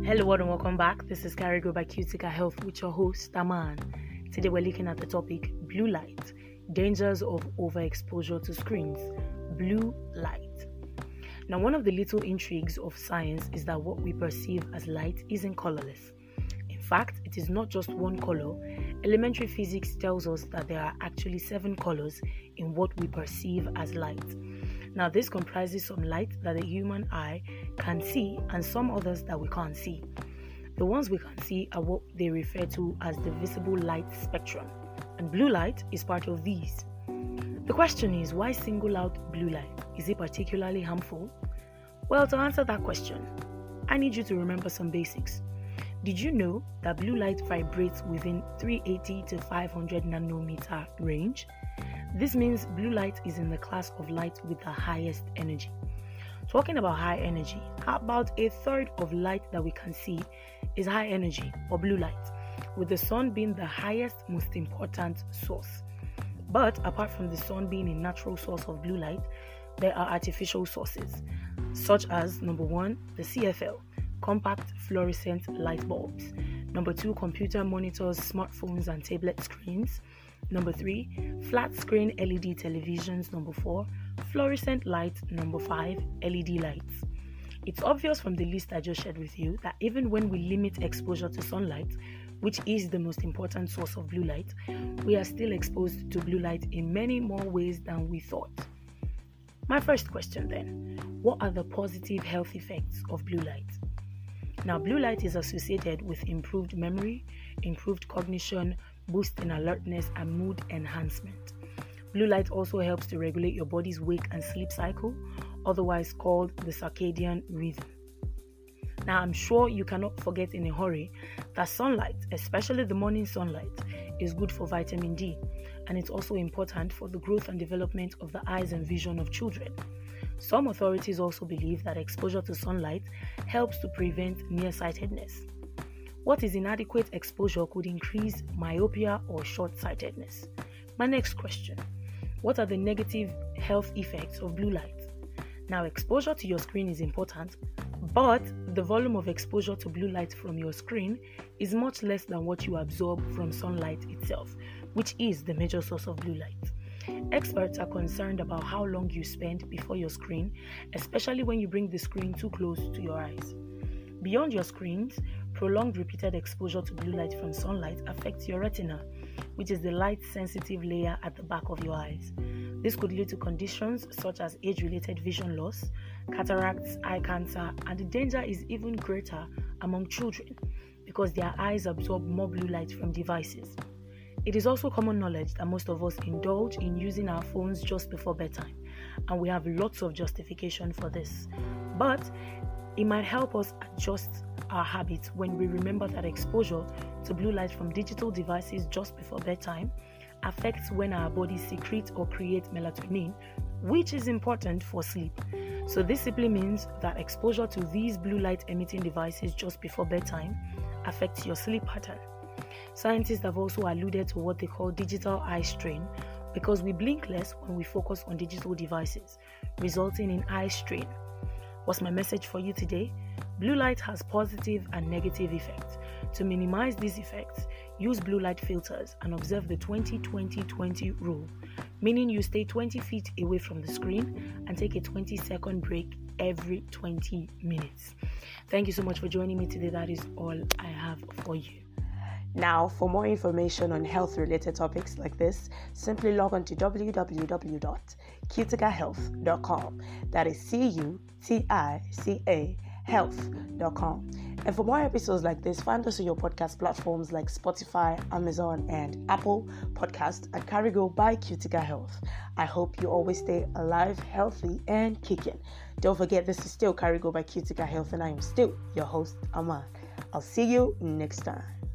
Hello and welcome back. This is Carigo by Cutica Health with your host, Aman. Today we're looking at the topic blue light, dangers of overexposure to screens. Blue light. Now, one of the little intrigues of science is that what we perceive as light isn't colorless. In fact, it is not just one color. Elementary physics tells us that there are actually 7 colors in what we perceive as light. Now, this comprises some light that the human eye can see and some others that we can't see. The ones we can see are what they refer to as the visible light spectrum, and blue light is part of these. The question is, why single out blue light? Is it particularly harmful? Well, to answer that question, I need you to remember some basics. Did you know that blue light vibrates within 380 to 500 nanometer range? This means blue light is in the class of light with the highest energy. Talking about high energy, about a third of light that we can see is high energy or blue light, with the sun being the highest, most important source. But apart from the sun being a natural source of blue light, there are artificial sources, such as number 1, the CFL, compact fluorescent light bulbs. Number 2, computer monitors, smartphones and tablet screens. Number 3, flat screen LED televisions. Number 4, fluorescent lights. Number 5, LED lights. It's obvious from the list I just shared with you that even when we limit exposure to sunlight, which is the most important source of blue light, we are still exposed to blue light in many more ways than we thought. My first question then, what are the positive health effects of blue light? Now, blue light is associated with improved memory, improved cognition, boost in alertness, and mood enhancement. Blue light also helps to regulate your body's wake and sleep cycle, otherwise called the circadian rhythm. Now, I'm sure you cannot forget in a hurry that sunlight, especially the morning sunlight, is good for vitamin D, and it's also important for the growth and development of the eyes and vision of children. Some authorities also believe that exposure to sunlight helps to prevent nearsightedness. What is inadequate exposure could increase myopia or short-sightedness. My next question, what are the negative health effects of blue light? Now, exposure to your screen is important, but the volume of exposure to blue light from your screen is much less than what you absorb from sunlight itself, which is the major source of blue light. Experts are concerned about how long you spend before your screen, especially when you bring the screen too close to your eyes. Beyond your screens, prolonged repeated exposure to blue light from sunlight affects your retina, which is the light-sensitive layer at the back of your eyes. This could lead to conditions such as age-related vision loss, cataracts, eye cancer, and the danger is even greater among children because their eyes absorb more blue light from devices. It is also common knowledge that most of us indulge in using our phones just before bedtime, and we have lots of justification for this. But it might help us adjust our habits when we remember that exposure to blue light from digital devices just before bedtime affects when our bodies secrete or create melatonin, which is important for sleep. So this simply means that exposure to these blue light emitting devices just before bedtime affects your sleep pattern. Scientists have also alluded to what they call digital eye strain because we blink less when we focus on digital devices, resulting in eye strain. What's my message for you today? Blue light has positive and negative effects. To minimize these effects, use blue light filters and observe the 20-20-20 rule, meaning you stay 20 feet away from the screen and take a 20-second break every 20 minutes. Thank you so much for joining me today. That is all I have for you. Now, for more information on health-related topics like this, simply log on to www.cuticahealth.com. That is CUTICA health.com. And for more episodes like this, find us on your podcast platforms like Spotify, Amazon, and Apple Podcast at Carigo by Cutica Health. I hope you always stay alive, healthy, and kicking. Don't forget, this is still Carigo by Cutica Health, and I am still your host, Aman. I'll see you next time.